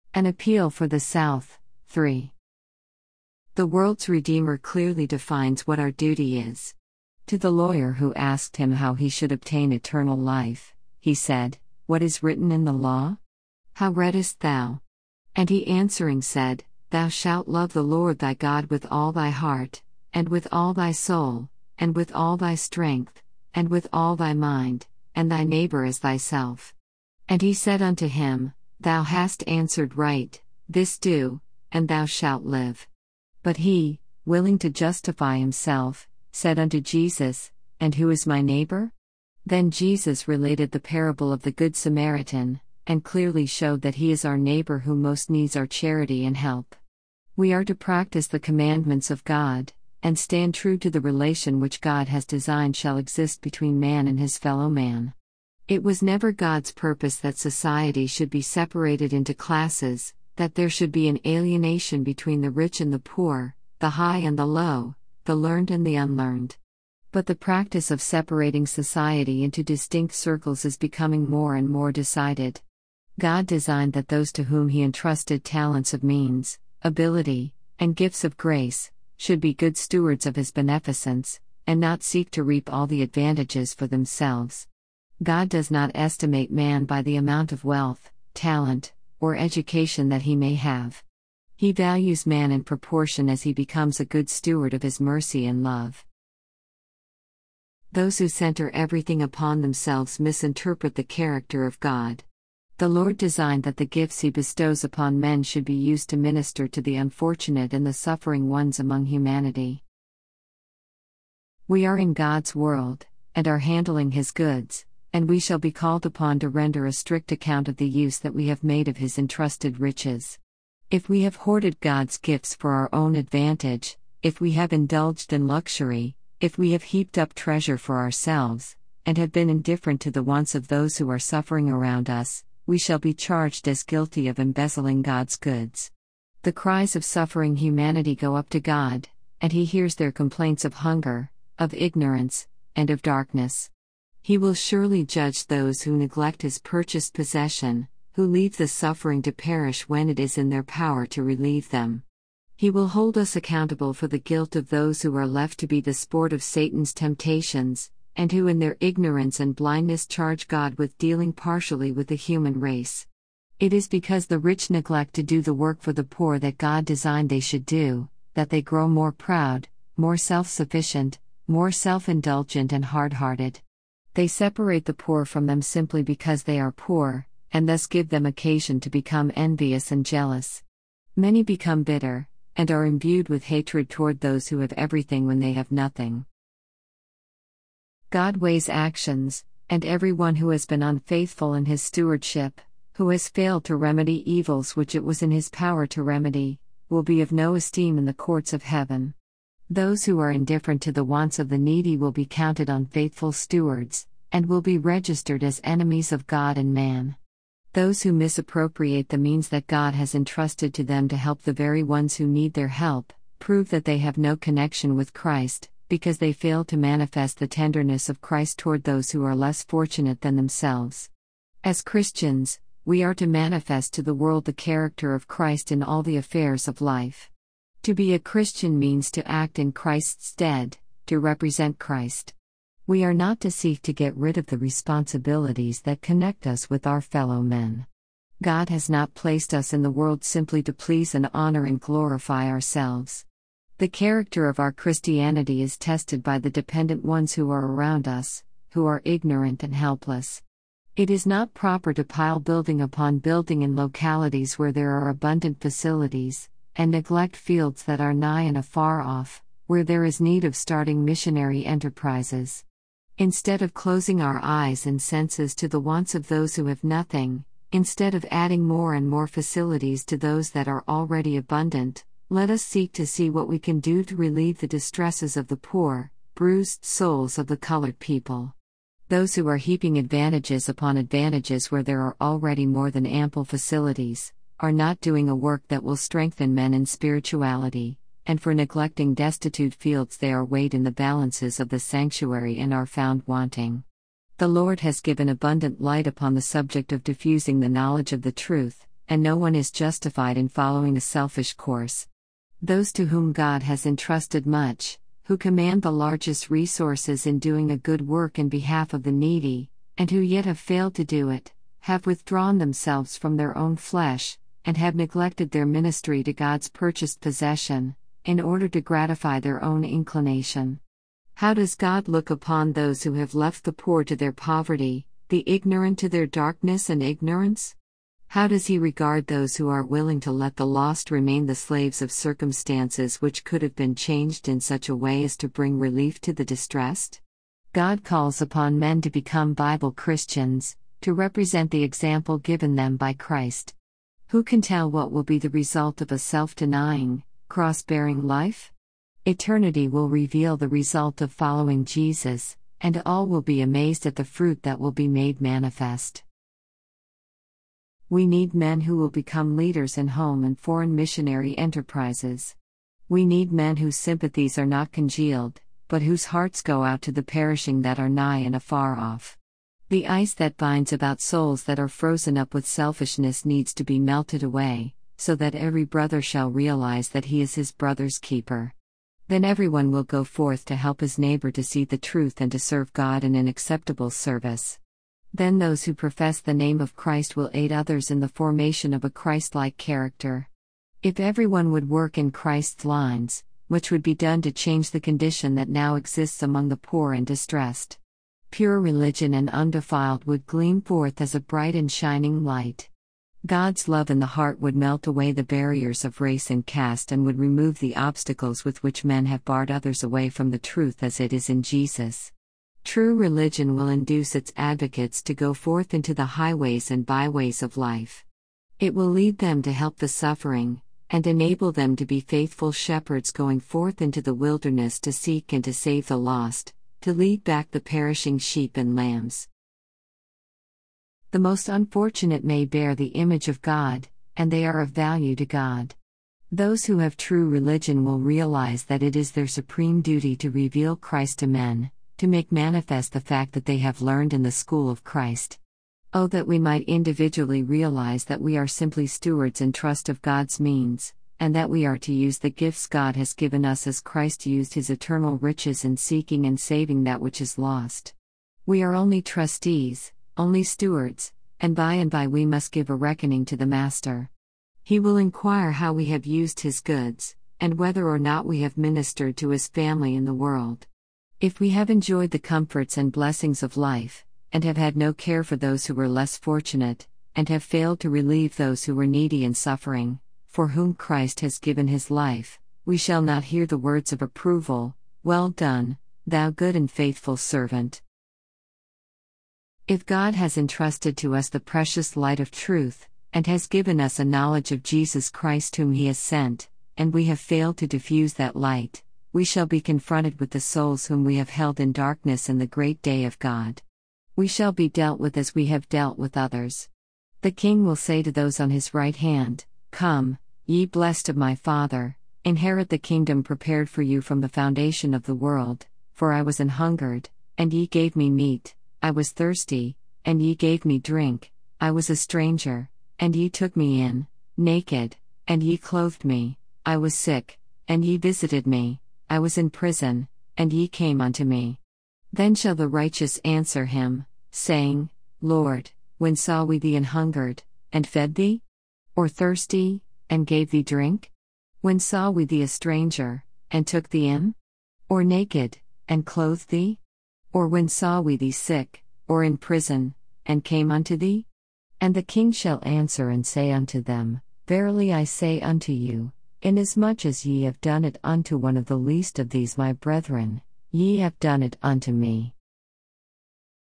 An appeal for the South. 3. The world's Redeemer clearly defines what our duty is. To the lawyer who asked him how he should obtain eternal life, he said, "What is written in the law? How readest thou?" And he answering said, "Thou shalt love the Lord thy God with all thy heart, and with all thy soul, and with all thy strength, and with all thy mind, and thy neighbor as thyself." And he said unto him, "Thou hast answered right, this do, and thou shalt live." But he, willing to justify himself, said unto Jesus, "And who is my neighbor?" Then Jesus related the parable of the Good Samaritan, and clearly showed that he is our neighbor who most needs our charity and help. We are to practice the commandments of God, and stand true to the relation which God has designed shall exist between man and his fellow man. It was never God's purpose that society should be separated into classes, that there should be an alienation between the rich and the poor, the high and the low, the learned and the unlearned. But the practice of separating society into distinct circles is becoming more and more decided. God designed that those to whom He entrusted talents of means, ability, and gifts of grace, should be good stewards of His beneficence, and not seek to reap all the advantages for themselves. God does not estimate man by the amount of wealth, talent, or education that he may have. He values man in proportion as he becomes a good steward of His mercy and love. Those who center everything upon themselves misinterpret the character of God. The Lord designed that the gifts He bestows upon men should be used to minister to the unfortunate and the suffering ones among humanity. We are in God's world, and are handling His goods, and we shall be called upon to render a strict account of the use that we have made of His entrusted riches. If we have hoarded God's gifts for our own advantage, if we have indulged in luxury, if we have heaped up treasure for ourselves, and have been indifferent to the wants of those who are suffering around us, we shall be charged as guilty of embezzling God's goods. The cries of suffering humanity go up to God, and He hears their complaints of hunger, of ignorance, and of darkness. He will surely judge those who neglect His purchased possession, who leave the suffering to perish when it is in their power to relieve them. He will hold us accountable for the guilt of those who are left to be the sport of Satan's temptations, and who in their ignorance and blindness charge God with dealing partially with the human race. It is because the rich neglect to do the work for the poor that God designed they should do, that they grow more proud, more self-sufficient, more self-indulgent and hard-hearted. They separate the poor from them simply because they are poor, and thus give them occasion to become envious and jealous. Many become bitter, and are imbued with hatred toward those who have everything when they have nothing. God weighs actions, and everyone who has been unfaithful in his stewardship, who has failed to remedy evils which it was in his power to remedy, will be of no esteem in the courts of heaven. Those who are indifferent to the wants of the needy will be counted unfaithful stewards, and will be registered as enemies of God and man. Those who misappropriate the means that God has entrusted to them to help the very ones who need their help, prove that they have no connection with Christ, because they fail to manifest the tenderness of Christ toward those who are less fortunate than themselves. As Christians, we are to manifest to the world the character of Christ in all the affairs of life. To be a Christian means to act in Christ's stead, to represent Christ. We are not to seek to get rid of the responsibilities that connect us with our fellow men. God has not placed us in the world simply to please and honor and glorify ourselves. The character of our Christianity is tested by the dependent ones who are around us, who are ignorant and helpless. It is not proper to pile building upon building in localities where there are abundant facilities, and neglect fields that are nigh and afar off, where there is need of starting missionary enterprises. Instead of closing our eyes and senses to the wants of those who have nothing, instead of adding more and more facilities to those that are already abundant, let us seek to see what we can do to relieve the distresses of the poor, bruised souls of the colored people. Those who are heaping advantages upon advantages where there are already more than ample facilities, are not doing a work that will strengthen men in spirituality, and for neglecting destitute fields they are weighed in the balances of the sanctuary and are found wanting. The Lord has given abundant light upon the subject of diffusing the knowledge of the truth, and no one is justified in following a selfish course. Those to whom God has entrusted much, who command the largest resources in doing a good work in behalf of the needy, and who yet have failed to do it, have withdrawn themselves from their own flesh, and have neglected their ministry to God's purchased possession, in order to gratify their own inclination. How does God look upon those who have left the poor to their poverty, the ignorant to their darkness and ignorance? How does He regard those who are willing to let the lost remain the slaves of circumstances which could have been changed in such a way as to bring relief to the distressed? God calls upon men to become Bible Christians, to represent the example given them by Christ. Who can tell what will be the result of a self-denying, cross-bearing life? Eternity will reveal the result of following Jesus, and all will be amazed at the fruit that will be made manifest. We need men who will become leaders in home and foreign missionary enterprises. We need men whose sympathies are not congealed, but whose hearts go out to the perishing that are nigh and afar off. The ice that binds about souls that are frozen up with selfishness needs to be melted away, so that every brother shall realize that he is his brother's keeper. Then everyone will go forth to help his neighbor to see the truth and to serve God in an acceptable service. Then those who profess the name of Christ will aid others in the formation of a Christ-like character. If everyone would work in Christ's lines, much would be done to change the condition that now exists among the poor and distressed. Pure religion and undefiled would gleam forth as a bright and shining light. God's love in the heart would melt away the barriers of race and caste and would remove the obstacles with which men have barred others away from the truth as it is in Jesus. True religion will induce its advocates to go forth into the highways and byways of life. It will lead them to help the suffering, and enable them to be faithful shepherds going forth into the wilderness to seek and to save the lost, to lead back the perishing sheep and lambs. The most unfortunate may bear the image of God, and they are of value to God. Those who have true religion will realize that it is their supreme duty to reveal Christ to men, to make manifest the fact that they have learned in the school of Christ. Oh, that we might individually realize that we are simply stewards in trust of God's means, and that we are to use the gifts God has given us as Christ used His eternal riches in seeking and saving that which is lost. We are only trustees, only stewards, and by we must give a reckoning to the Master. He will inquire how we have used His goods, and whether or not we have ministered to His family in the world. If we have enjoyed the comforts and blessings of life, and have had no care for those who were less fortunate, and have failed to relieve those who were needy and suffering, for whom Christ has given His life, we shall not hear the words of approval, "Well done, thou good and faithful servant." If God has entrusted to us the precious light of truth, and has given us a knowledge of Jesus Christ whom He has sent, and we have failed to diffuse that light, we shall be confronted with the souls whom we have held in darkness in the great day of God. We shall be dealt with as we have dealt with others. The King will say to those on His right hand, "Come, ye blessed of my Father, inherit the kingdom prepared for you from the foundation of the world, for I was an hungered, and ye gave me meat, I was thirsty, and ye gave me drink, I was a stranger, and ye took me in, naked, and ye clothed me, I was sick, and ye visited me, I was in prison, and ye came unto me." Then shall the righteous answer Him, saying, "Lord, when saw we thee an hungered, and fed thee? Or thirsty, and gave thee drink? When saw we thee a stranger, and took thee in? Or naked, and clothed thee? Or when saw we thee sick, or in prison, and came unto thee?" And the King shall answer and say unto them, "Verily I say unto you, inasmuch as ye have done it unto one of the least of these my brethren, ye have done it unto me."